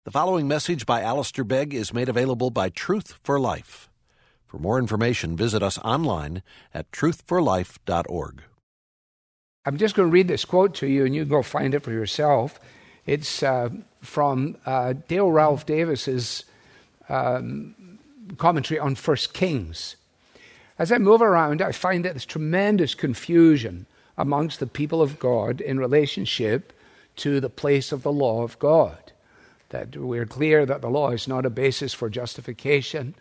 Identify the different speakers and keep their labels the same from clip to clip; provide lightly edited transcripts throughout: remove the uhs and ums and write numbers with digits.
Speaker 1: The following message by Alistair Begg is made available by Truth for Life. For more information, visit us online at truthforlife.org.
Speaker 2: I'm just going to read this quote to you, and you can go find it for yourself. It's from Dale Ralph Davis's commentary on 1 Kings. As I move around, I find that there's tremendous confusion amongst the people of God in relationship to the place of the law of God. That we're clear that the law is not a basis for justification.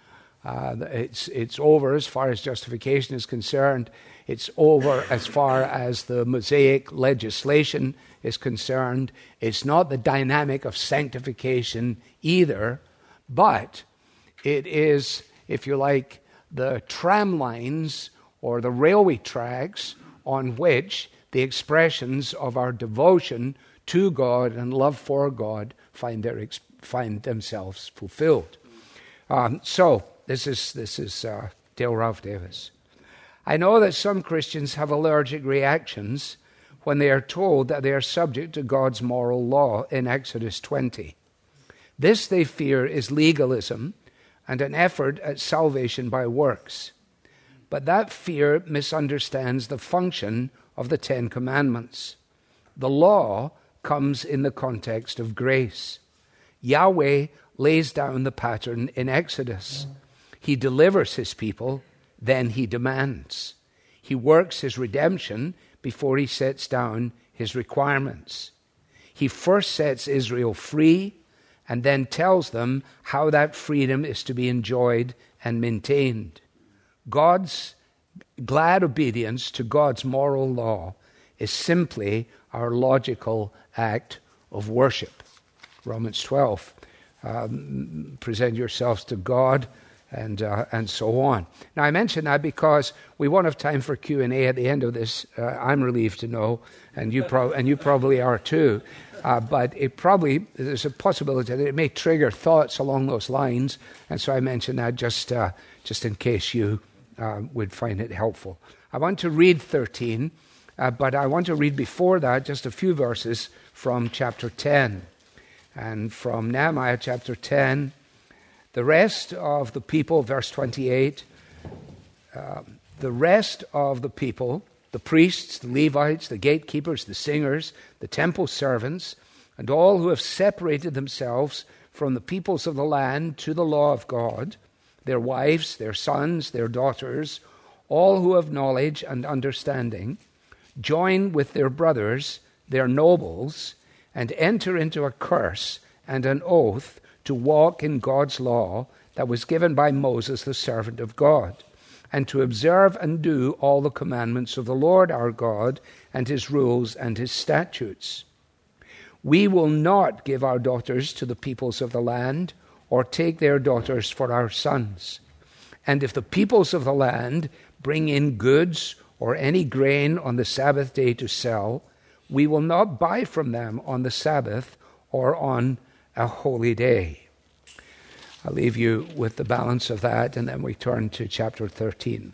Speaker 2: It's over as far as justification is concerned. It's over as far as the Mosaic legislation is concerned. It's not the dynamic of sanctification either, but it is, if you like, the tram lines or the railway tracks on which the expressions of our devotion to God and love for God find themselves fulfilled. So this is Dale Ralph Davis. I know that some Christians have allergic reactions when they are told that they are subject to God's moral law in Exodus 20. This, they fear, is legalism and an effort at salvation by works. But that fear misunderstands the function of the Ten Commandments. The law comes in the context of grace. Yahweh lays down the pattern in Exodus. He delivers his people, then he demands. He works his redemption before he sets down his requirements. He first sets Israel free and then tells them how that freedom is to be enjoyed and maintained. God's glad obedience to God's moral law is simply our logical act of worship. Romans 12, present yourselves to God, and so on. Now, I mention that because we won't have time for Q&A at the end of this. I'm relieved to know, and you probably are too. But there's a possibility that it may trigger thoughts along those lines, and so I mention that just in case you would find it helpful. I want to read 13, but I want to read before that just a few verses from chapter 10. And from Nehemiah chapter 10, the rest of the people, verse 28, the rest of the people, the priests, the Levites, the gatekeepers, the singers, the temple servants, and all who have separated themselves from the peoples of the land to the law of God, their wives, their sons, their daughters, all who have knowledge and understanding, join with their brothers, their nobles, and enter into a curse and an oath to walk in God's law that was given by Moses, the servant of God, and to observe and do all the commandments of the Lord our God and his rules and his statutes. We will not give our daughters to the peoples of the land or take their daughters for our sons. And if the peoples of the land bring in goods or any grain on the Sabbath day to sell, we will not buy from them on the Sabbath or on a holy day. I'll leave you with the balance of that, and then we turn to chapter 13.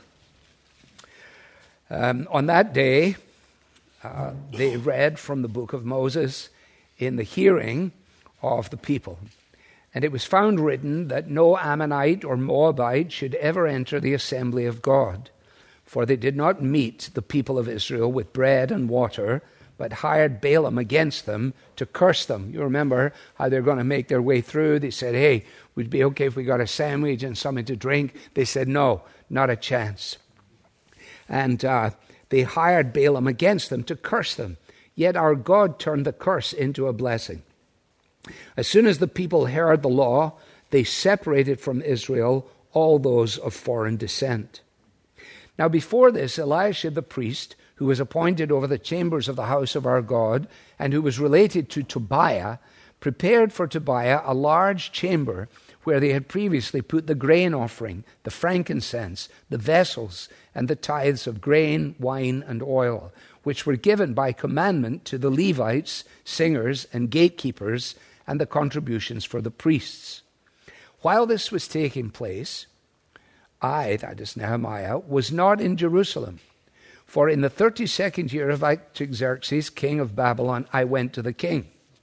Speaker 2: On that day, they read from the book of Moses in the hearing of the people. And it was found written that no Ammonite or Moabite should ever enter the assembly of God, for they did not meet the people of Israel with bread and water, but hired Balaam against them to curse them. You remember how they're going to make their way through. They said, hey, would it be okay if we got a sandwich and something to drink? They said, no, not a chance. And they hired Balaam against them to curse them. Yet our God turned the curse into a blessing. As soon as the people heard the law, they separated from Israel all those of foreign descent. Now before this, Elisha the priest, who was appointed over the chambers of the house of our God, and who was related to Tobiah, prepared for Tobiah a large chamber where they had previously put the grain offering, the frankincense, the vessels, and the tithes of grain, wine, and oil, which were given by commandment to the Levites, singers, and gatekeepers, and the contributions for the priests. While this was taking place, I, that is Nehemiah, was not in Jerusalem. For in the 32nd year of Artaxerxes, king of Babylon, I went to the king.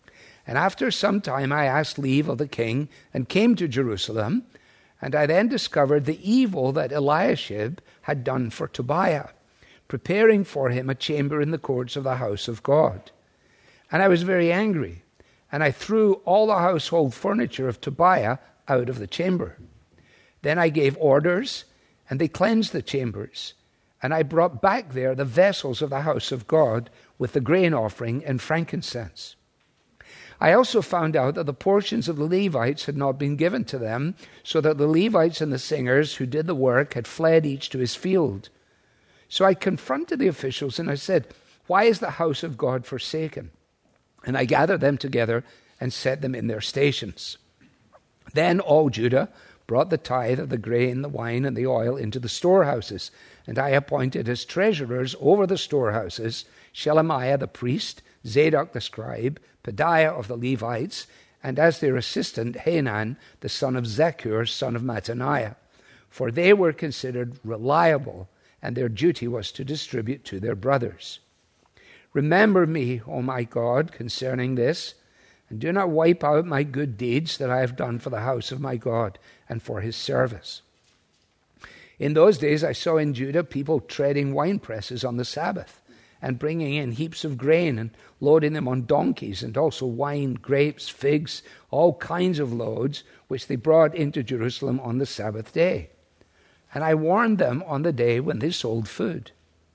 Speaker 2: And after some time I asked leave of the king and came to Jerusalem. And I then discovered the evil that Eliashib had done for Tobiah, preparing for him a chamber in the courts of the house of God. And I was very angry, and I threw all the household furniture of Tobiah out of the chamber. Then I gave orders, and they cleansed the chambers. And I brought back there the vessels of the house of God with the grain offering and frankincense. I also found out that the portions of the Levites had not been given to them, so that the Levites and the singers who did the work had fled each to his field. So I confronted the officials and I said, "Why is the house of God forsaken?" And I gathered them together and set them in their stations. Then all Judah brought the tithe of the grain, the wine, and the oil into the storehouses, and I appointed as treasurers over the storehouses Shelemiah the priest, Zadok the scribe, Pedaiah of the Levites, and as their assistant Hanan the son of Zaccur, son of Mattaniah. For they were considered reliable, and their duty was to distribute to their brothers. Remember me, O my God, concerning this, and do not wipe out my good deeds that I have done for the house of my God and for his service. In those days I saw in Judah people treading wine presses on the Sabbath, and bringing in heaps of grain and loading them on donkeys, and also wine, grapes, figs, all kinds of loads, which they brought into Jerusalem on the Sabbath day. And I warned them on the day when they sold food.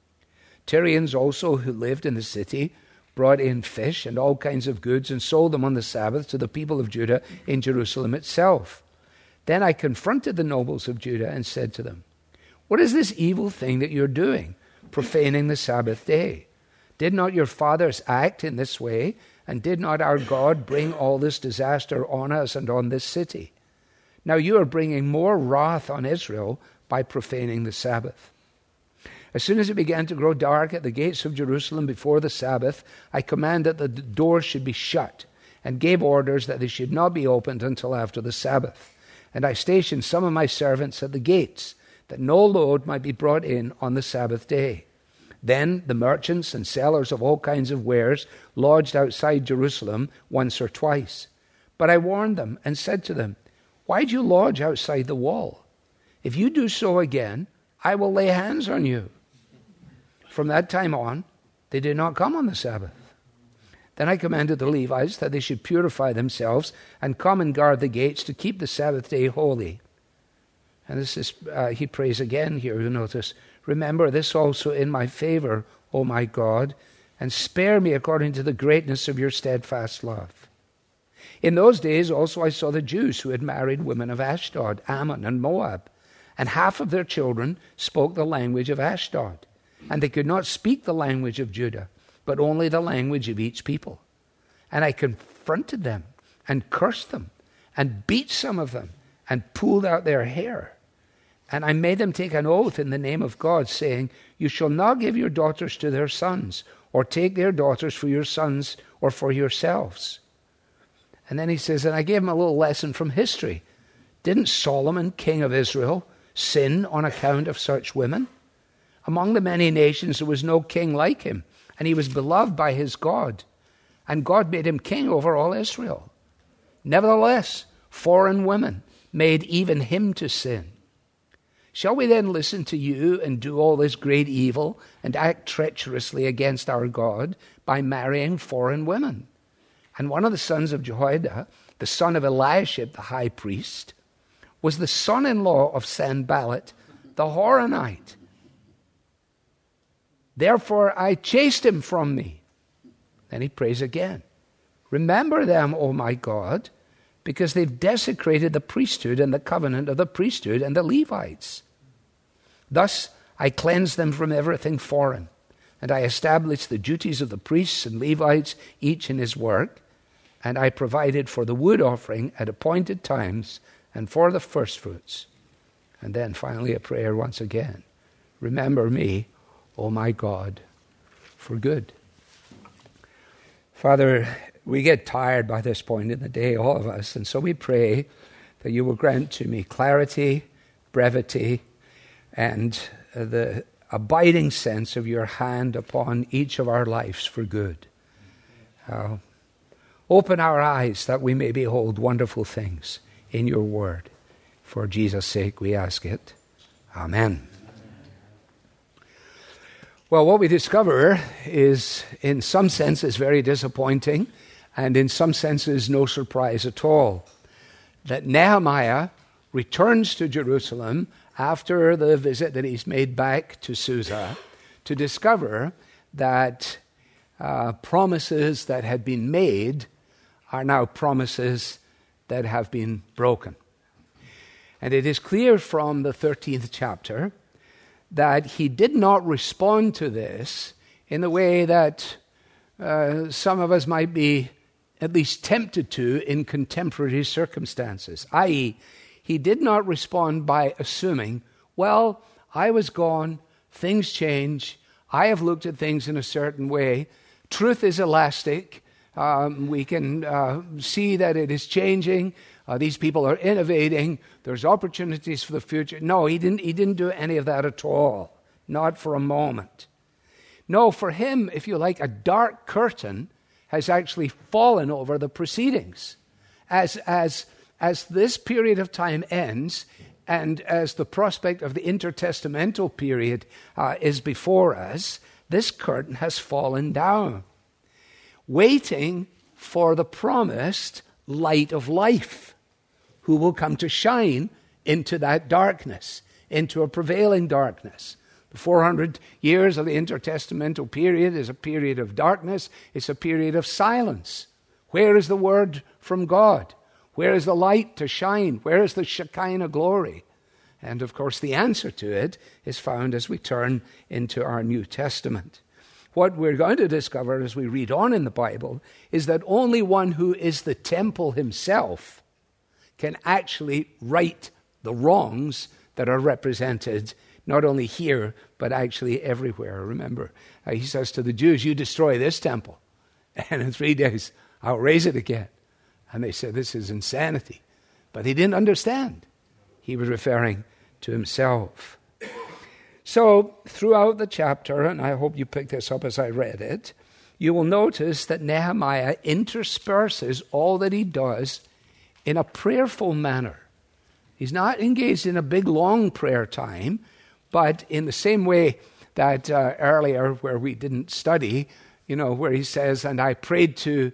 Speaker 2: Tyrians also, who lived in the city, brought in fish and all kinds of goods and sold them on the Sabbath to the people of Judah in Jerusalem itself. Then I confronted the nobles of Judah and said to them, "What is this evil thing that you're doing, profaning the Sabbath day? Did not your fathers act in this way, and did not our God bring all this disaster on us and on this city? Now you are bringing more wrath on Israel by profaning the Sabbath." As soon as it began to grow dark at the gates of Jerusalem before the Sabbath, I commanded that the doors should be shut, and gave orders that they should not be opened until after the Sabbath. And I stationed some of my servants at the gates, that no load might be brought in on the Sabbath day. Then the merchants and sellers of all kinds of wares lodged outside Jerusalem once or twice. But I warned them and said to them, "Why do you lodge outside the wall? If you do so again, I will lay hands on you." From that time on, they did not come on the Sabbath. Then I commanded the Levites that they should purify themselves and come and guard the gates to keep the Sabbath day holy. And this is, he prays again here, you notice, "Remember this also in my favor, O my God, and spare me according to the greatness of your steadfast love." In those days also I saw the Jews who had married women of Ashdod, Ammon, and Moab, and half of their children spoke the language of Ashdod, and they could not speak the language of Judah, but only the language of each people. And I confronted them and cursed them and beat some of them and pulled out their hair. And I made them take an oath in the name of God, saying, "You shall not give your daughters to their sons, or take their daughters for your sons or for yourselves." And then he says, and I gave him a little lesson from history. Didn't Solomon, king of Israel, sin on account of such women? Among the many nations there was no king like him, and he was beloved by his God. And God made him king over all Israel. Nevertheless, foreign women made even him to sin. Shall we then listen to you and do all this great evil and act treacherously against our God by marrying foreign women? And one of the sons of Jehoiada, the son of Eliashib the high priest, was the son-in-law of Sanballat the Horonite. Therefore I chased him from me. Then he prays again. Remember them, O my God, because they've desecrated the priesthood and the covenant of the priesthood and the Levites. Thus I cleansed them from everything foreign, and I established the duties of the priests and Levites, each in his work, and I provided for the wood offering at appointed times and for the firstfruits. And then finally a prayer once again. Remember me, O my God, for good. Father, we get tired by this point in the day, all of us, and so we pray that you will grant to me clarity, brevity, and the abiding sense of your hand upon each of our lives for good. Open our eyes that we may behold wonderful things in your word. For Jesus' sake we ask it. Amen. Well, what we discover is, in some senses, very disappointing, and in some senses, no surprise at all. That Nehemiah returns to Jerusalem after the visit that he's made back to Susa to discover that promises that had been made are now promises that have been broken. And it is clear from the 13th chapter that he did not respond to this in the way that some of us might be at least tempted to in contemporary circumstances, i.e., he did not respond by assuming, well, I was gone, things change, I have looked at things in a certain way, truth is elastic, we can see that it is changing, these people are innovating, there's opportunities for the future. No, he didn't do any of that at all, not for a moment. No, for him, if you like, a dark curtain has actually fallen over the proceedings. As this period of time ends, and as the prospect of the intertestamental period is before us, this curtain has fallen down, waiting for the promised light of life, who will come to shine into that darkness, into a prevailing darkness. The 400 years of the intertestamental period is a period of darkness. It's a period of silence. Where is the word from God? Where is the light to shine? Where is the Shekinah glory? And of course, the answer to it is found as we turn into our New Testament. What we're going to discover as we read on in the Bible is that only one who is the temple himself can actually right the wrongs that are represented not only here, but actually everywhere. Remember, he says to the Jews, you destroy this temple, and in 3 days I'll raise it again. And they said, this is insanity. But he didn't understand. He was referring to himself. So throughout the chapter, and I hope you picked this up as I read it, you will notice that Nehemiah intersperses all that he does in a prayerful manner. He's not engaged in a big, long prayer time, but in the same way that earlier where we didn't study, where he says, and I prayed to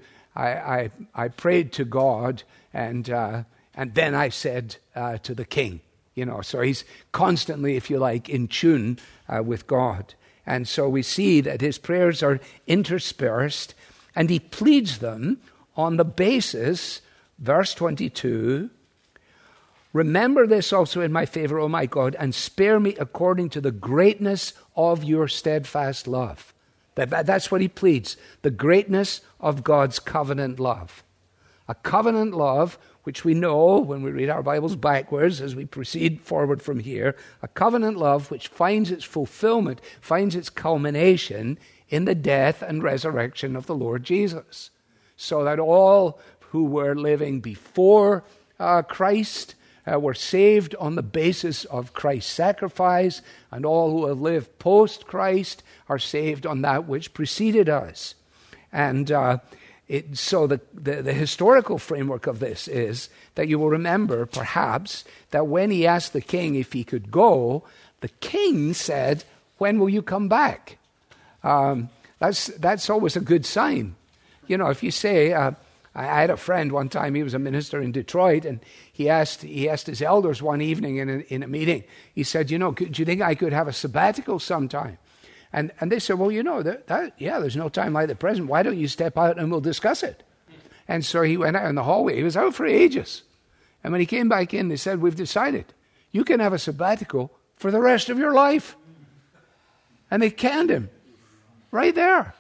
Speaker 2: God, and then I said to the king. So he's constantly, if you like, in tune with God. And so we see that his prayers are interspersed, and he pleads them on the basis, verse 22, remember this also in my favor, O my God, and spare me according to the greatness of your steadfast love. That's what he pleads, the greatness of God's covenant love. A covenant love, which we know when we read our Bibles backwards as we proceed forward from here, a covenant love which finds its fulfillment, finds its culmination in the death and resurrection of the Lord Jesus. So that all who were living before Christ were saved on the basis of Christ's sacrifice, and all who have lived post-Christ are saved on that which preceded us. And so the historical framework of this is that you will remember, perhaps, that when he asked the king if he could go, the king said, when will you come back? That's always a good sign. If you say, I had a friend one time, he was a minister in Detroit, and he asked his elders one evening in a meeting, he said, do you think I could have a sabbatical sometime? And they said, well, there's no time like the present. Why don't you step out and we'll discuss it? And so he went out in the hallway. He was out for ages. And when he came back in, they said, we've decided you can have a sabbatical for the rest of your life. And they canned him right there.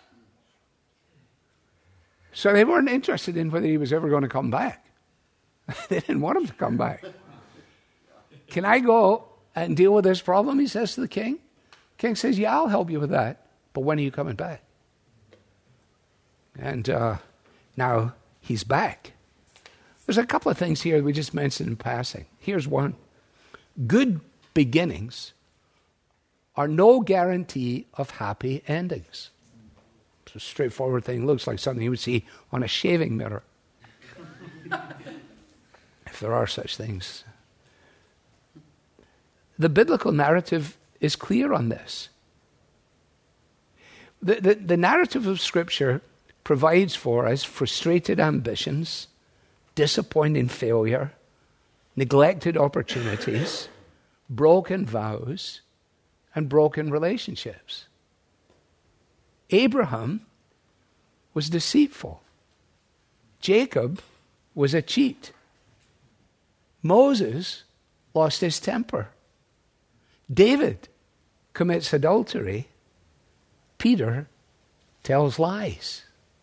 Speaker 2: So they weren't interested in whether he was ever going to come back. They didn't want him to come back. Can I go and deal with this problem, he says to the king. King says, yeah, I'll help you with that. But when are you coming back? And now he's back. There's a couple of things here we just mentioned in passing. Here's one. Good beginnings are no guarantee of happy endings. a straightforward thing. It looks like something you would see on a shaving mirror. If there are such things. The biblical narrative is clear on this. The narrative of Scripture provides for us frustrated ambitions, disappointing failure, neglected opportunities, broken vows, and broken relationships. Abraham was deceitful. Jacob was a cheat. Moses lost his temper. David commits adultery. Peter tells lies.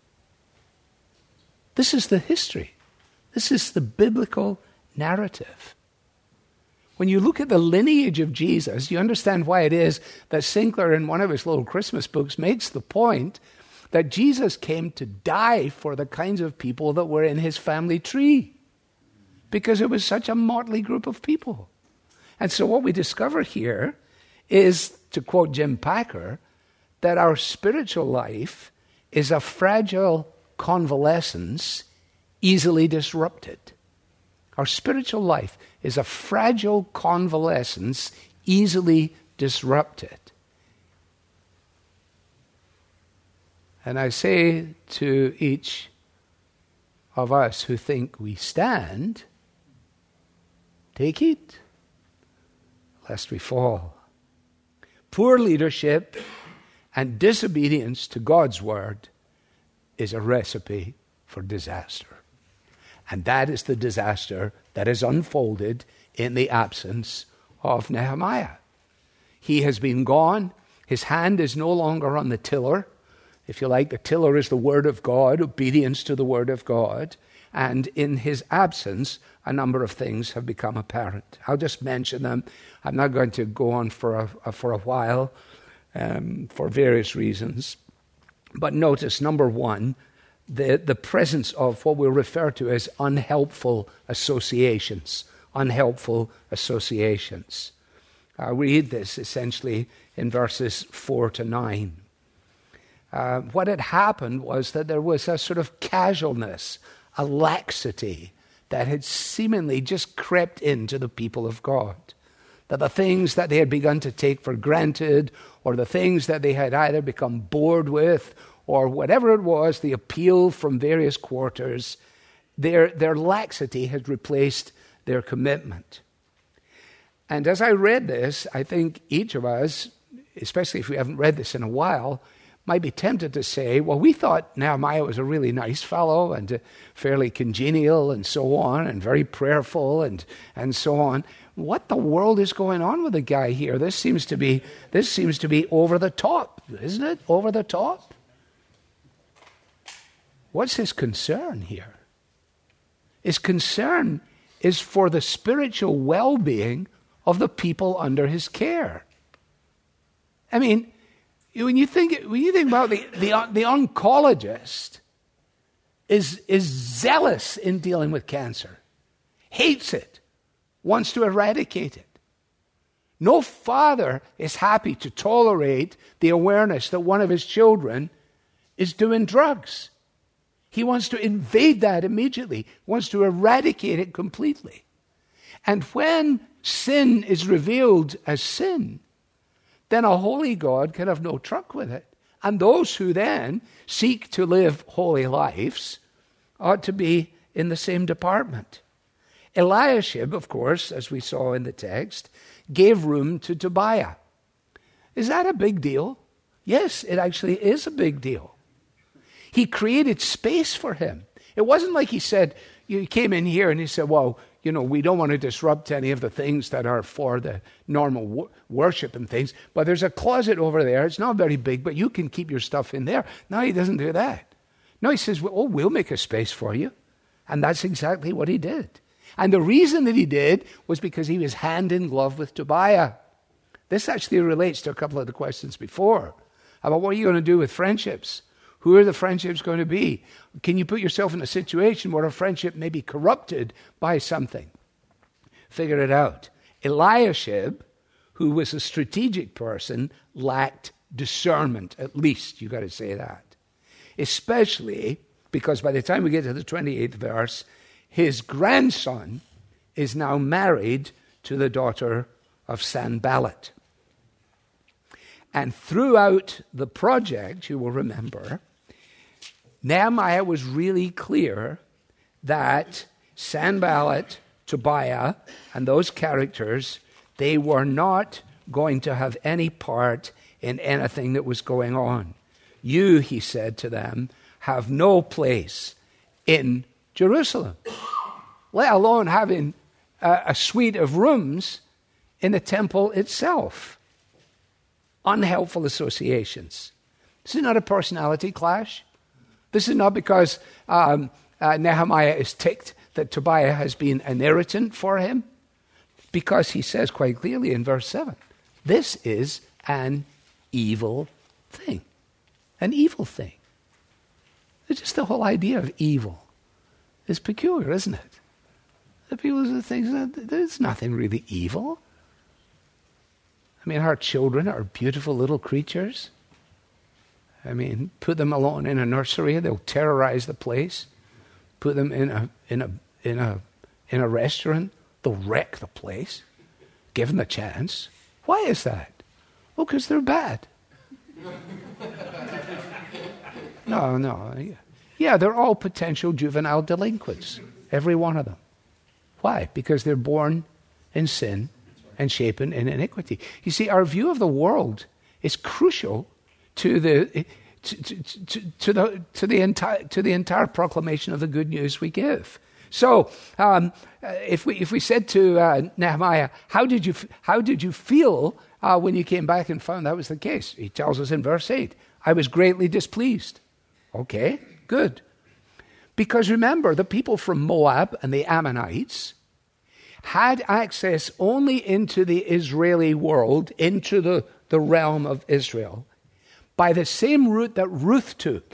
Speaker 2: This is the history. This is the biblical narrative. When you look at the lineage of Jesus, you understand why it is that Sinclair, in one of his little Christmas books, makes the point that Jesus came to die for the kinds of people that were in his family tree, because it was such a motley group of people. And so what we discover here is, to quote Jim Packer, that our spiritual life is a fragile convalescence easily disrupted. Our spiritual life is a fragile convalescence easily disrupted. And I say to each of us who think we stand, take heed, lest we fall. Poor leadership and disobedience to God's word is a recipe for disaster. And that is the disaster that is unfolded in the absence of Nehemiah. He has been gone. His hand is no longer on the tiller. If you like, the tiller is the word of God, obedience to the word of God. And in his absence, a number of things have become apparent. I'll just mention them. I'm not going to go on for a while for various reasons. But notice, number one, the presence of what we'll refer to as unhelpful associations. Unhelpful associations. I'll read this essentially in verses 4 to 9. What had happened was that there was a sort of casualness, a laxity that had seemingly just crept into the people of God. That the things that they had begun to take for granted, or the things that they had either become bored with, or whatever it was, the appeal from various quarters, their laxity had replaced their commitment. And as I read this, I think each of us, especially if we haven't read this in a while, might be tempted to say, well, we thought Nehemiah was a really nice fellow and fairly congenial and so on, and very prayerful and so on. What the world is going on with the guy here? This seems to be over the top, isn't it? Over the top. What's his concern here? His concern is for the spiritual well-being of the people under his care. I mean, when you think about the oncologist is zealous in dealing with cancer, hates it, wants to eradicate it. No father is happy to tolerate the awareness that one of his children is doing drugs. He wants to invade that immediately, wants to eradicate it completely. And when sin is revealed as sin, then a holy God can have no truck with it. And those who then seek to live holy lives ought to be in the same department. Eliashib, of course, as we saw in the text, gave room to Tobiah. Is that a big deal? Yes, it actually is a big deal. He created space for him. It wasn't like he said, you came in here and he said, well, we don't want to disrupt any of the things that are for the normal worship and things, but there's a closet over there. It's not very big, but you can keep your stuff in there. No, he doesn't do that. No, he says, we'll make a space for you. And that's exactly what he did. And the reason that he did was because he was hand in glove with Tobiah. This actually relates to a couple of the questions before about what are you going to do with friendships? Who are the friendships going to be? Can you put yourself in a situation where a friendship may be corrupted by something? Figure it out. Eliashib, who was a strategic person, lacked discernment, at least, you've got to say that. especially because by the time we get to the 28th verse, his grandson is now married to the daughter of Sanballat. And throughout the project, you will remember, Nehemiah was really clear that Sanballat, Tobiah, and those characters, they were not going to have any part in anything that was going on. You, he said to them, have no place in Jerusalem, let alone having a suite of rooms in the temple itself. Unhelpful associations. This is not a personality clash. This is not because Nehemiah is ticked that Tobiah has been an irritant for him, because he says quite clearly in verse 7, this is an evil thing. An evil thing. It's just the whole idea of evil is peculiar, isn't it? The people think there's nothing really evil. I mean, our children are beautiful little creatures. I mean, put them alone in a nursery, they'll terrorize the place. Put them in a restaurant, they'll wreck the place. Give them a chance. Why is that? Well, because they're bad. No. Yeah, they're all potential juvenile delinquents, every one of them. Why? Because they're born in sin and shapen in iniquity. You see, our view of the world is crucial to the entire proclamation of the good news we give. So, if we said to Nehemiah, how did you feel when you came back and found that was the case? He tells us in verse 8, I was greatly displeased. Okay, good. Because remember, the people from Moab and the Ammonites had access only into the Israeli world, into the realm of Israel, by the same route that Ruth took.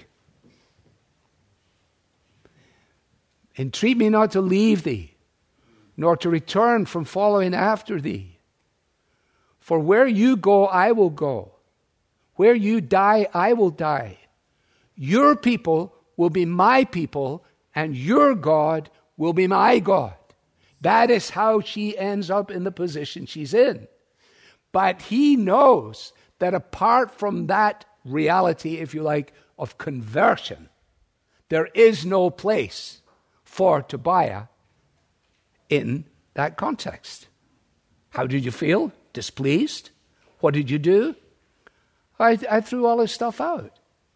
Speaker 2: Entreat me not to leave thee, nor to return from following after thee. For where you go, I will go. Where you die, I will die. Your people will be my people, and your God will be my God. That is how she ends up in the position she's in. But he knows that apart from that reality, if you like, of conversion, there is no place for Tobiah in that context. How did you feel? Displeased? What did you do? I threw all his stuff out.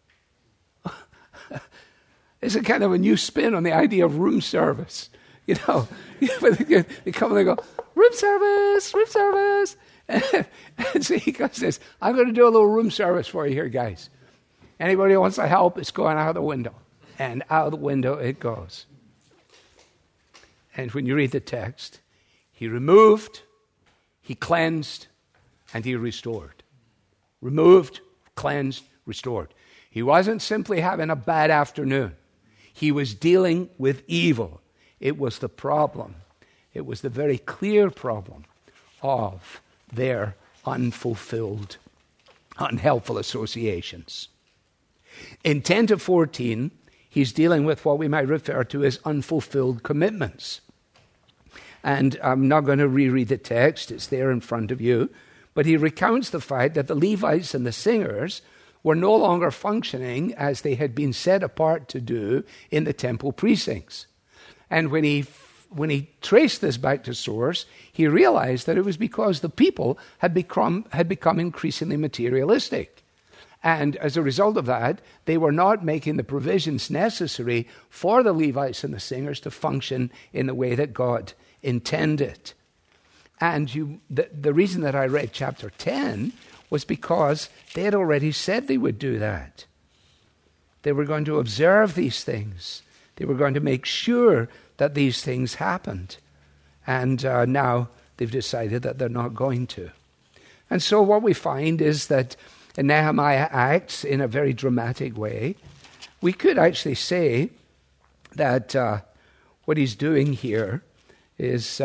Speaker 2: It's a kind of a new spin on the idea of room service. You know, they come and they go, room service. And so he goes, says, I'm going to do a little room service for you here, guys. Anybody who wants to help, it's going out the window. And out the window it goes. And when you read the text, he removed, he cleansed, and he restored. Removed, cleansed, restored. He wasn't simply having a bad afternoon. He was dealing with evil. It was the problem. It was the very clear problem of their unfulfilled, unhelpful associations. In 10 to 14, he's dealing with what we might refer to as unfulfilled commitments. And I'm not going to reread the text, it's there in front of you. But he recounts the fact that the Levites and the singers were no longer functioning as they had been set apart to do in the temple precincts. And when he traced this back to source, he realized that it was because the people had become increasingly materialistic. And as a result of that, they were not making the provisions necessary for the Levites and the singers to function in the way that God intended. And the reason that I read chapter 10 was because they had already said they would do that. They were going to observe these things. They were going to make sure that these things happened. And now they've decided that they're not going to. And so what we find is that Nehemiah acts in a very dramatic way. We could actually say that what he's doing here is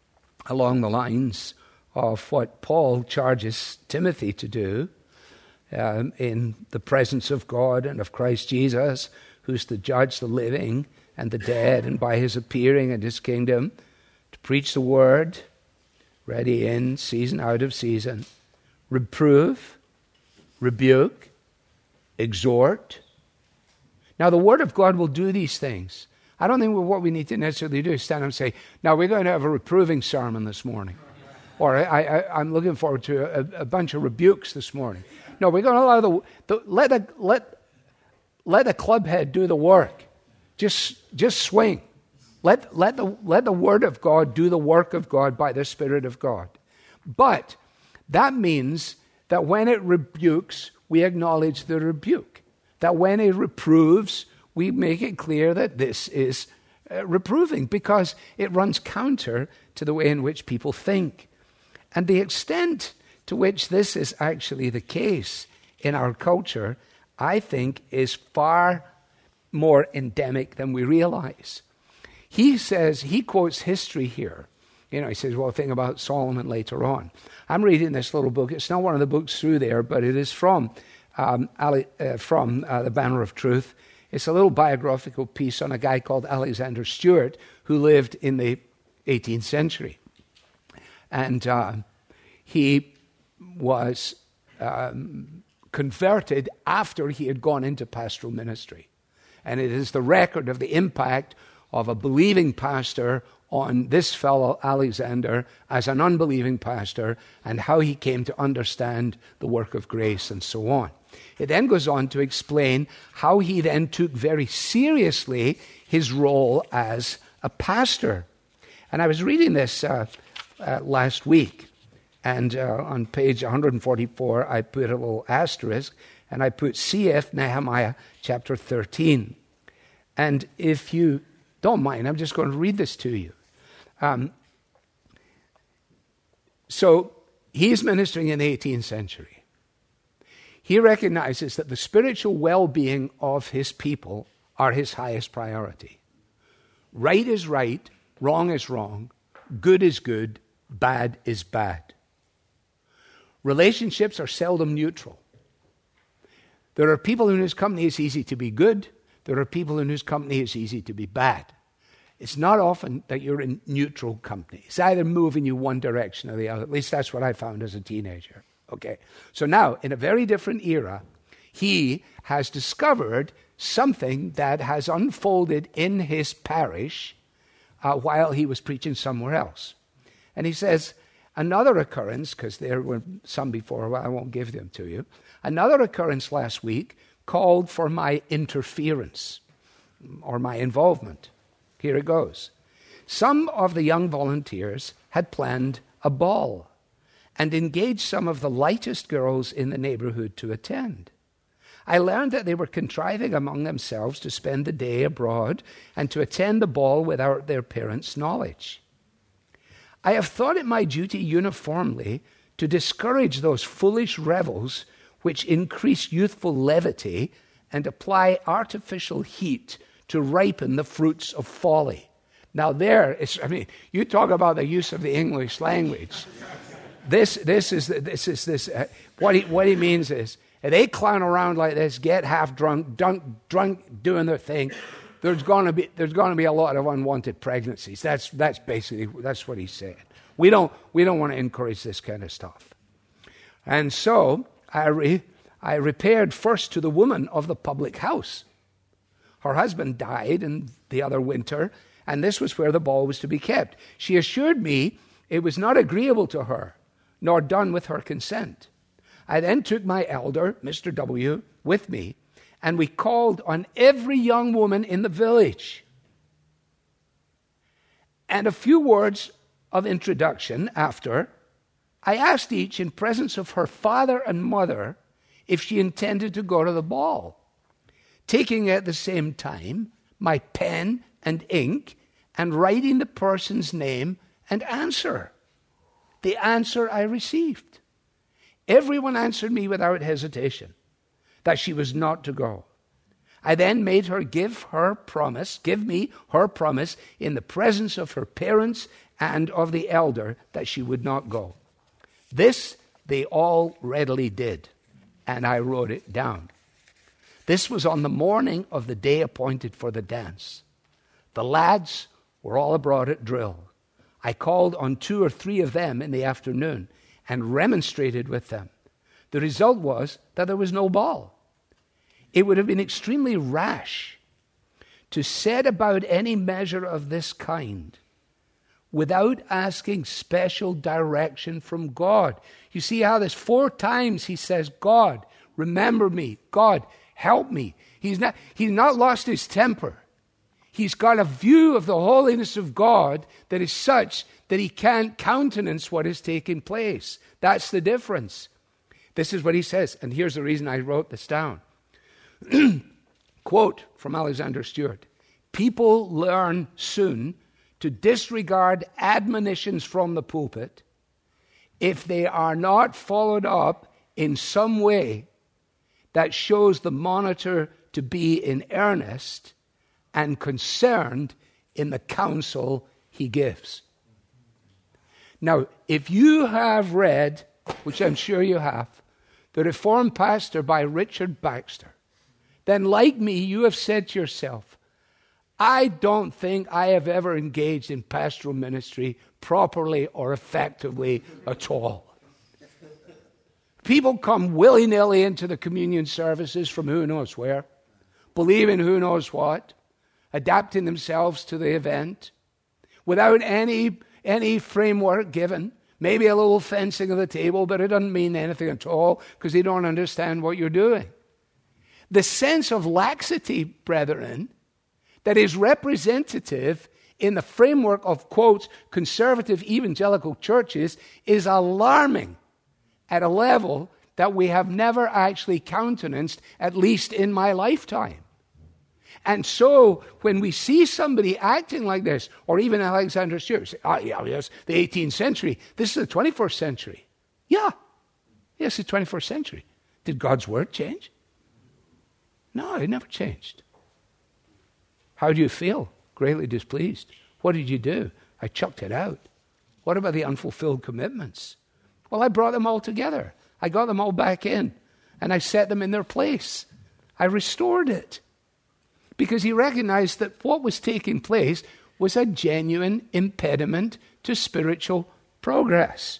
Speaker 2: along the lines of what Paul charges Timothy to do in the presence of God and of Christ Jesus, who's to judge the living and the dead, and by his appearing in his kingdom, to preach the word, ready in, season out of season, reprove, rebuke, exhort. Now the word of God will do these things. I don't think what we need to necessarily do is stand up and say, now we're going to have a reproving sermon this morning. Or I'm looking forward to a bunch of rebukes this morning. No, we're going to allow let the club head do the work. Just swing. Let the word of God do the work of God by the Spirit of God. But that means that when it rebukes, we acknowledge the rebuke. That when it reproves, we make it clear that this is reproving, because it runs counter to the way in which people think. And the extent to which this is actually the case in our culture, I think, is far more endemic than we realize. He quotes history here. He says, well, think about Solomon later on. I'm reading this little book. It's not one of the books through there, but it is from the Banner of Truth. It's a little biographical piece on a guy called Alexander Stewart, who lived in the 18th century. And he was converted after he had gone into pastoral ministry. And it is the record of the impact of a believing pastor on this fellow Alexander as an unbelieving pastor, and how he came to understand the work of grace and so on. It then goes on to explain how he then took very seriously his role as a pastor. And I was reading this last week, and on page 144 I put a little asterisk, and I put CF Nehemiah chapter 13. And if you don't mind, I'm just going to read this to you. So he's ministering in the 18th century. He recognizes that the spiritual well-being of his people are his highest priority. Right is right, wrong is wrong, good is good, bad is bad. Relationships are seldom neutral. There are people in whose company it's easy to be good. There are people in whose company it's easy to be bad. It's not often that you're in neutral company. It's either moving you one direction or the other. At least that's what I found as a teenager. Okay. So now, in a very different era, he has discovered something that has unfolded in his parish while he was preaching somewhere else. And he says, another occurrence, because there were some before, well, I won't give them to you. Another occurrence last week called for my interference or my involvement. Here it goes. Some of the young volunteers had planned a ball and engaged some of the lightest girls in the neighborhood to attend. I learned that they were contriving among themselves to spend the day abroad and to attend the ball without their parents' knowledge. I have thought it my duty uniformly to discourage those foolish revels which increase youthful levity and apply artificial heat to ripen the fruits of folly. Now you talk about the use of the English language. What he means is, if they clown around like this, get half drunk, doing their thing, there's going to be a lot of unwanted pregnancies. That's basically what he's saying. We don't want to encourage this kind of stuff. And so I repaired first to the woman of the public house. Her husband died in the other winter, and this was where the ball was to be kept. She assured me it was not agreeable to her, nor done with her consent. I then took my elder, Mr. W., with me, and we called on every young woman in the village. And a few words of introduction after, I asked each in presence of her father and mother if she intended to go to the ball, taking at the same time my pen and ink and writing the person's name and answer. The answer I received. Everyone answered me without hesitation that she was not to go. I then made her give me her promise in the presence of her parents and of the elder that she would not go. This they all readily did. and I wrote it down. This was on the morning of the day appointed for the dance. The lads were all abroad at drill. I called on 2 or 3 of them in the afternoon and remonstrated with them. The result was that there was no ball. It would have been extremely rash to set about any measure of this kind without asking special direction from God. You see how this 4 times he says, God, remember me. God, help me. He's not lost his temper. He's got a view of the holiness of God that is such that he can't countenance what is taking place. That's the difference. This is what he says, and here's the reason I wrote this down. Quote from Alexander Stewart, people learn soon to disregard admonitions from the pulpit if they are not followed up in some way that shows the monitor to be in earnest and concerned in the counsel he gives. Now, if you have read, which I'm sure you have, The Reformed Pastor by Richard Baxter, then like me, you have said to yourself, I don't think I have ever engaged in pastoral ministry properly or effectively at all. People come willy-nilly into the communion services from who knows where, believing who knows what, adapting themselves to the event, without any framework given. Maybe a little fencing of the table, but it doesn't mean anything at all because they don't understand what you're doing. The sense of laxity, brethren, that is representative in the framework of, quotes, conservative evangelical churches is alarming at a level that we have never actually countenanced, at least in my lifetime. And so when we see somebody acting like this, or even Alexander Stewart, say, yes, the 18th century, this is the 21st century. Yeah, yes, the 21st century. Did God's word change? No, it never changed. How do you feel? Greatly displeased. What did you do? I chucked it out. What about the unfulfilled commitments? Well, I brought them all together. I got them all back in, and I set them in their place. I restored it. Because he recognized that what was taking place was a genuine impediment to spiritual progress.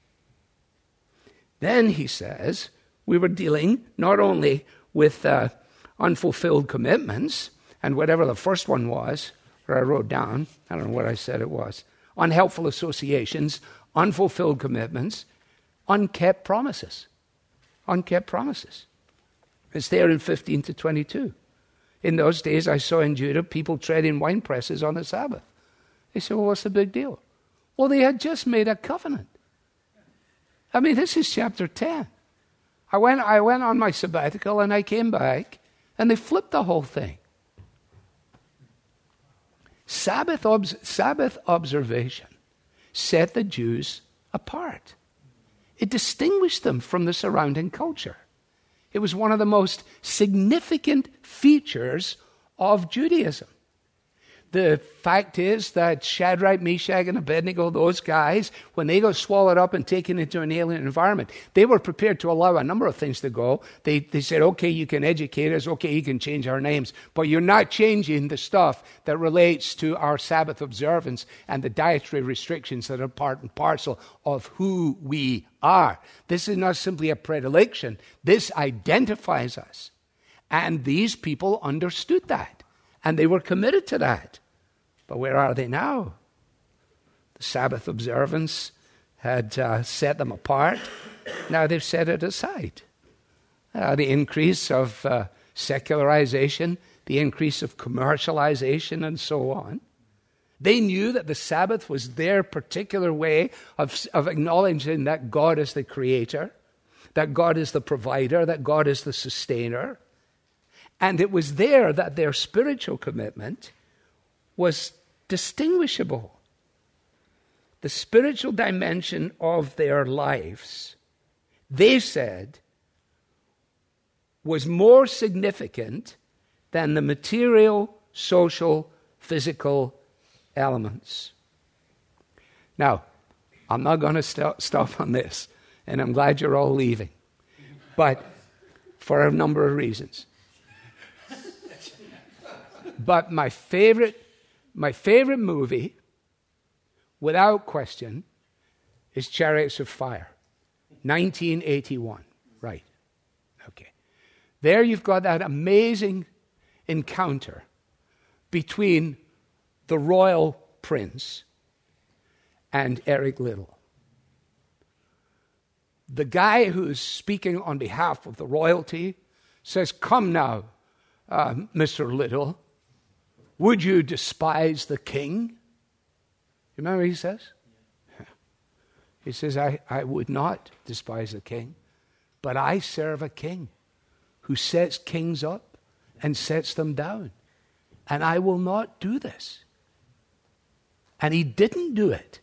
Speaker 2: Then, he says, we were dealing not only with unfulfilled commitments, and whatever the first one was, or I wrote down, I don't know what I said it was, unhelpful associations, unfulfilled commitments, unkept promises. Unkept promises. It's there in 15 to 22. In those days, I saw in Judah people treading wine presses on the Sabbath. They said, well, what's the big deal? Well, they had just made a covenant. I mean, this is chapter 10. I went on my sabbatical and I came back and they flipped the whole thing. Sabbath observation set the Jews apart. It distinguished them from the surrounding culture. It was one of the most significant features of Judaism. The fact is that Shadrach, Meshach, and Abednego, those guys, when they got swallowed up and taken into an alien environment, they were prepared to allow a number of things to go. They said, okay, you can educate us, okay, you can change our names, but you're not changing the stuff that relates to our Sabbath observance and the dietary restrictions that are part and parcel of who we are. This is not simply a predilection. This identifies us. And these people understood that, and they were committed to that. But where are they now? The Sabbath observance had set them apart. Now they've set it aside. The increase of secularization, the increase of commercialization, and so on. They knew that the Sabbath was their particular way of acknowledging that God is the creator, that God is the provider, that God is the sustainer. And it was there that their spiritual commitment was distinguishable. The spiritual dimension of their lives, they said, was more significant than the material, social, physical elements. Now, I'm not going to stop on this, and I'm glad you're all leaving. But for a number of reasons. But my favorite movie, without question, is Chariots of Fire, 1981. Right. Okay. There you've got that amazing encounter between the royal prince and Eric Liddell. The guy who's speaking on behalf of the royalty says, "Come now, Mr. Liddell, would you despise the king?" You remember what he says? He says, I would not despise the king, but I serve a king who sets kings up and sets them down. And I will not do this. And he didn't do it.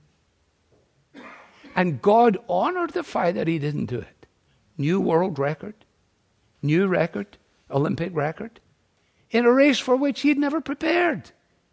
Speaker 2: And God honored the fact that he didn't do it. New world record, new record, Olympic record, in a race for which he'd never prepared.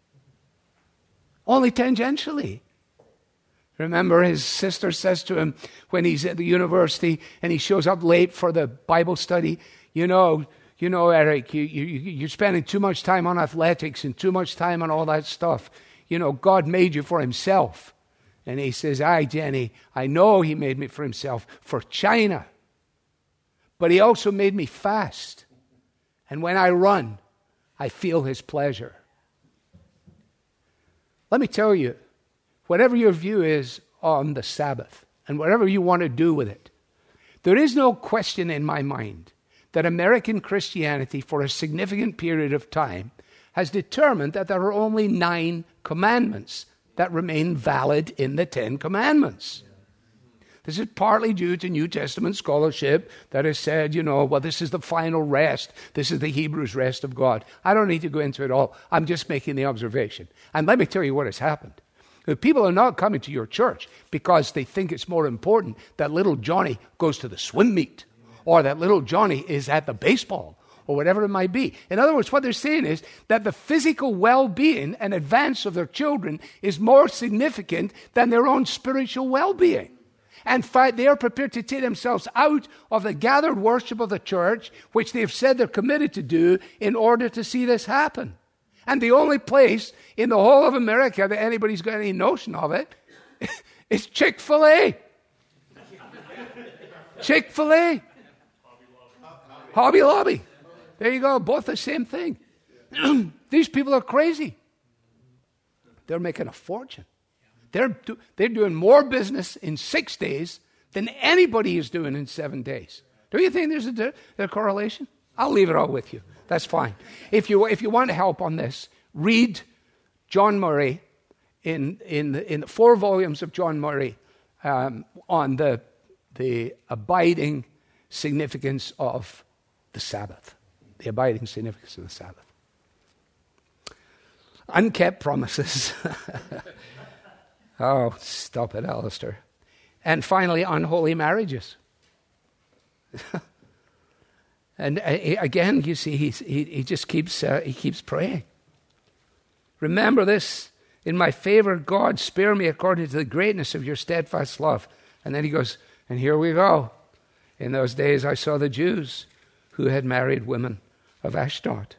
Speaker 2: Only tangentially. Remember, his sister says to him when he's at the university and he shows up late for the Bible study, you know, Eric, you're spending too much time on athletics and too much time on all that stuff. You know, God made you for himself. And he says, "Aye, Jenny, I know he made me for himself, for China. But he also made me fast. And when I run, I feel his pleasure." Let me tell you, whatever your view is on the Sabbath and whatever you want to do with it, there is no question in my mind that American Christianity for a significant period of time has determined that there are only 9 commandments that remain valid in the 10 commandments. This is partly due to New Testament scholarship that has said, well, this is the final rest. This is the Hebrews' rest of God. I don't need to go into it all. I'm just making the observation. And let me tell you what has happened. People are not coming to your church because they think it's more important that little Johnny goes to the swim meet or that little Johnny is at the baseball or whatever it might be. In other words, what they're saying is that the physical well-being and advance of their children is more significant than their own spiritual well-being. In fact, they are prepared to take themselves out of the gathered worship of the church, which they've said they're committed to do, in order to see this happen. And the only place in the whole of America that anybody's got any notion of it is Chick-fil-A. Chick-fil-A. Hobby Lobby. There you go, both the same thing. These people are crazy. They're making a fortune. They're doing more business in 6 days than anybody is doing in 7 days. Do you think there's a correlation? I'll leave it all with you. That's fine. If you want help on this, read John Murray in the 4 volumes of John Murray on the abiding significance of the Sabbath. The abiding significance of the Sabbath. Unkept promises. Oh, stop it, Alistair. And finally, unholy marriages. And again, you see, he just keeps praying. Remember this, in my favor, God, spare me according to the greatness of your steadfast love. And then he goes, and here we go. In those days I saw the Jews who had married women of Ashdod.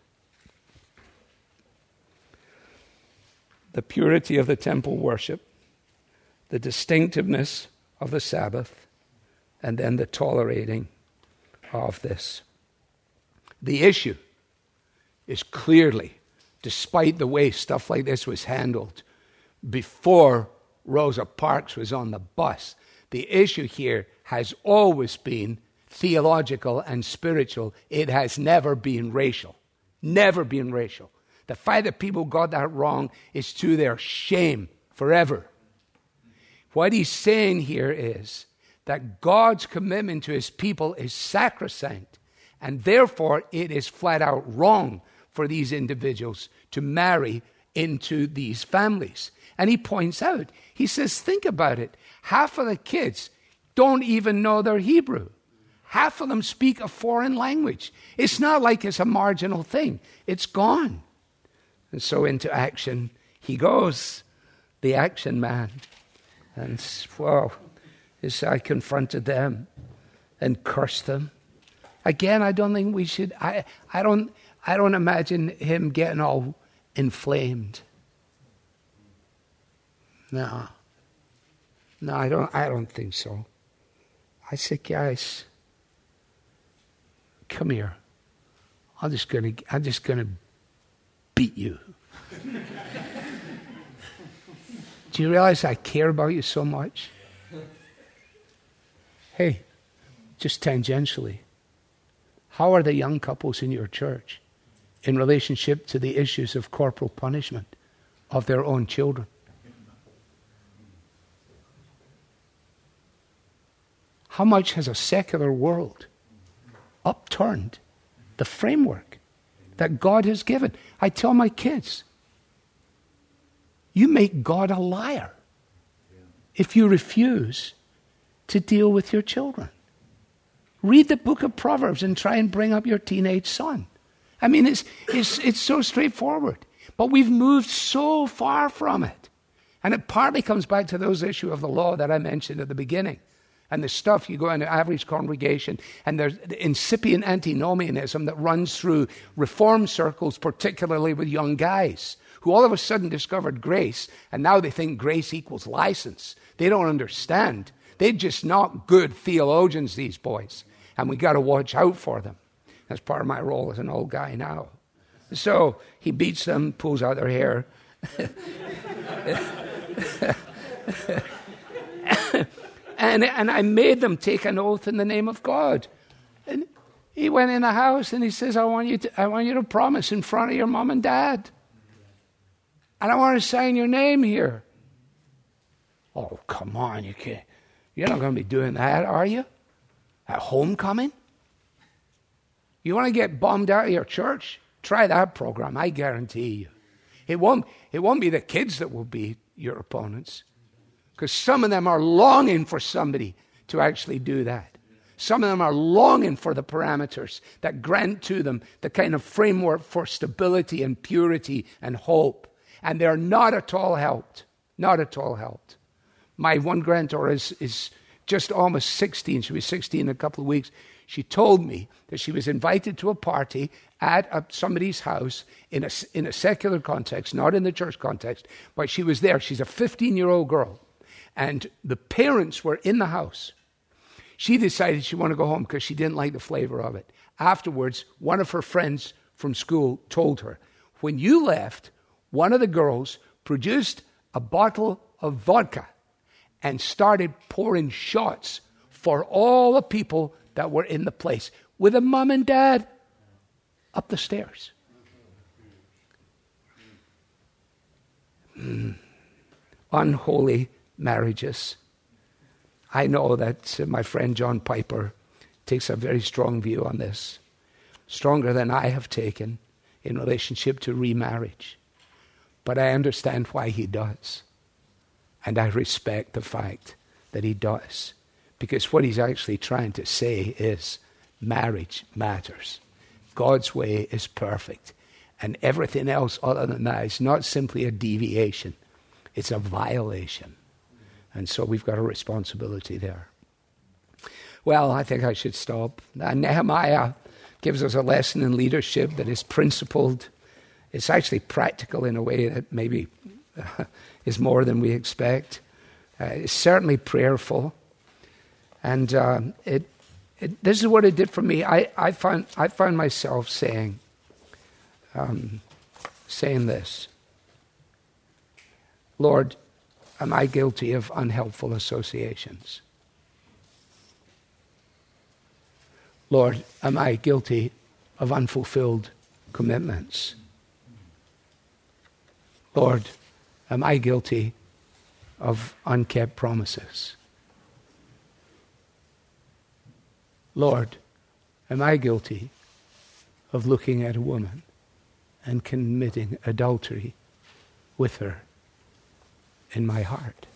Speaker 2: The purity of the temple worship, the distinctiveness of the Sabbath, and then the tolerating of this. The issue is clearly, despite the way stuff like this was handled before Rosa Parks was on the bus, the issue here has always been theological and spiritual. It has never been racial. Never been racial. The fact that people got that wrong is to their shame forever. What he's saying here is that God's commitment to his people is sacrosanct, and therefore it is flat out wrong for these individuals to marry into these families. And he points out, he says, think about it. Half of the kids don't even know their Hebrew. Half of them speak a foreign language. It's not like it's a marginal thing. It's gone. And so into action he goes, the action man. And, well, as I confronted them and cursed them Again, I don't think we should. I don't imagine him getting all inflamed. No, I don't think so. I said, guys, come here. I'm just gonna beat you. Do you realize I care about you so much? Hey, just tangentially, how are the young couples in your church in relationship to the issues of corporal punishment of their own children? How much has a secular world upturned the framework that God has given? I tell my kids, you make God a liar if you refuse to deal with your children. Read the book of Proverbs and try and bring up your teenage son. I mean, it's so straightforward. But we've moved so far from it. And it partly comes back to those issues of the law that I mentioned at the beginning. And the stuff, you go in an average congregation, and there's the incipient antinomianism that runs through reform circles, particularly with young guys, who all of a sudden discovered grace, and now they think grace equals license. They don't understand. They're just not good theologians, these boys. And we got to watch out for them. That's part of my role as an old guy now. So he beats them, pulls out their hair. And I made them take an oath in the name of God. And he went in the house and he says, I want you to promise in front of your mom and dad. And I want to sign your name here. Oh, come on, you can't. You're not going to be doing that, are you? At homecoming? You want to get bummed out of your church? Try that program, I guarantee you. It won't be the kids that will be your opponents. Because some of them are longing for somebody to actually do that. Some of them are longing for the parameters that grant to them the kind of framework for stability and purity and hope. And they're not at all helped. Not at all helped. My one granddaughter is just almost 16. She'll be 16 in a couple of weeks. She told me that she was invited to a party at somebody's house in a secular context, not in the church context, but she was there. She's a 15-year-old girl. And the parents were in the house. She decided she wanted to go home because she didn't like the flavor of it. Afterwards, one of her friends from school told her, when you left, one of the girls produced a bottle of vodka and started pouring shots for all the people that were in the place, with a mom and dad up the stairs. Unholy marriages. I know that my friend John Piper takes a very strong view on this, stronger than I have taken in relationship to remarriage. But I understand why he does. And I respect the fact that he does. Because what he's actually trying to say is marriage matters. God's way is perfect. And everything else other than that is not simply a deviation. It's a violation. And so we've got a responsibility there. Well, I think I should stop. Nehemiah gives us a lesson in leadership that is principled. It's actually practical in a way that maybe is more than we expect. It's certainly prayerful. And this is what it did for me. I found myself saying this. Lord, am I guilty of unhelpful associations? Lord, am I guilty of unfulfilled commitments? Lord, am I guilty of unkept promises? Lord, am I guilty of looking at a woman and committing adultery with her in my heart?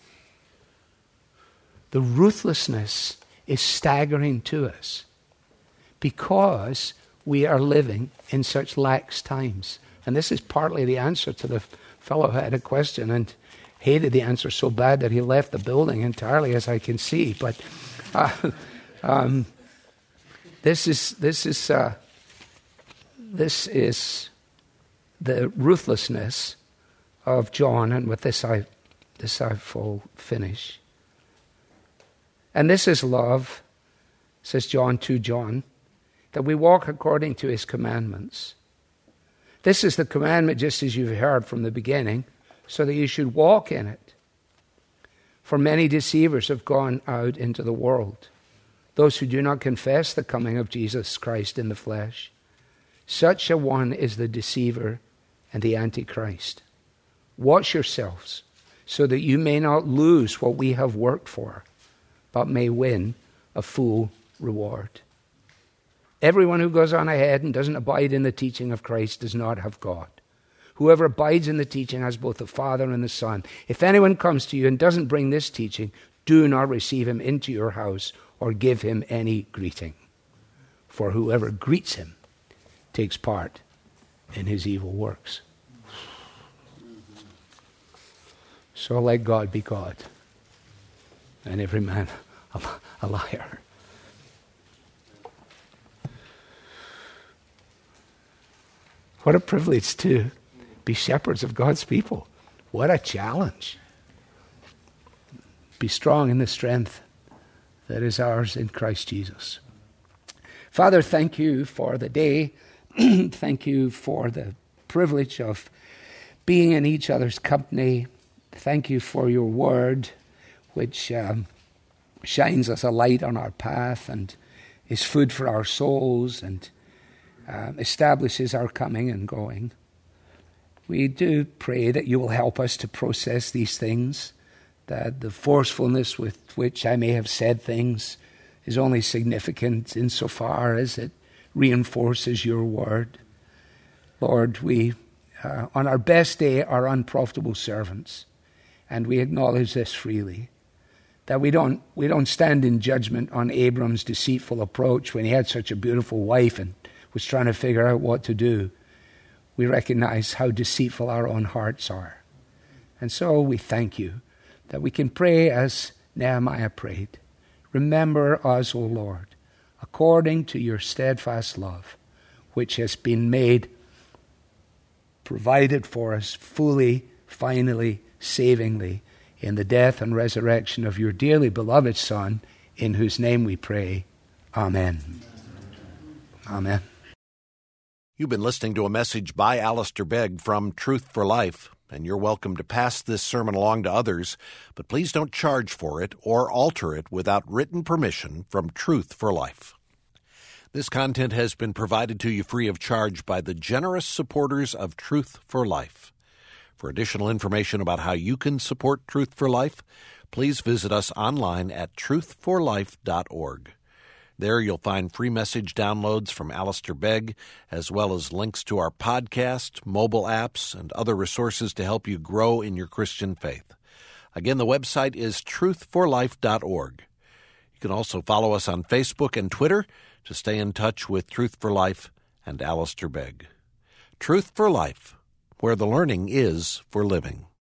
Speaker 2: The ruthlessness is staggering to us because we are living in such lax times. And this is partly the answer to the fellow who had a question and hated the answer so bad that he left the building entirely, as I can see. But This is the ruthlessness of John, and with this I will finish. And this is love, says John to John, that we walk according to his commandments. This is the commandment, just as you've heard from the beginning, so that you should walk in it. For many deceivers have gone out into the world, those who do not confess the coming of Jesus Christ in the flesh. Such a one is the deceiver and the Antichrist. Watch yourselves, so that you may not lose what we have worked for, but may win a full reward. Everyone who goes on ahead and doesn't abide in the teaching of Christ does not have God. Whoever abides in the teaching has both the Father and the Son. If anyone comes to you and doesn't bring this teaching, do not receive him into your house or give him any greeting. For whoever greets him takes part in his evil works. So let God be God, and every man a liar. What a privilege to be shepherds of God's people. What a challenge. Be strong in the strength that is ours in Christ Jesus. Father, thank you for the day. Thank you for the privilege of being in each other's company. Thank you for your word, which shines us a light on our path and is food for our souls and establishes our coming and going. We do pray that you will help us to process these things, that the forcefulness with which I may have said things is only significant insofar as it reinforces your word. Lord, we, on our best day, are unprofitable servants, and we acknowledge this freely, that we don't stand in judgment on Abram's deceitful approach when he had such a beautiful wife and was trying to figure out what to do. We recognize how deceitful our own hearts are. And so we thank you that we can pray as Nehemiah prayed. Remember us, O Lord, according to your steadfast love, which has been made, provided for us fully, finally, savingly, in the death and resurrection of your dearly beloved Son, in whose name we pray. Amen. Amen.
Speaker 1: You've been listening to a message by Alistair Begg from Truth for Life, and you're welcome to pass this sermon along to others, but please don't charge for it or alter it without written permission from Truth for Life. This content has been provided to you free of charge by the generous supporters of Truth for Life. For additional information about how you can support Truth for Life, please visit us online at truthforlife.org. There you'll find free message downloads from Alistair Begg, as well as links to our podcast, mobile apps, and other resources to help you grow in your Christian faith. Again, the website is truthforlife.org. You can also follow us on Facebook and Twitter to stay in touch with Truth for Life and Alistair Begg. Truth for Life, where the learning is for living.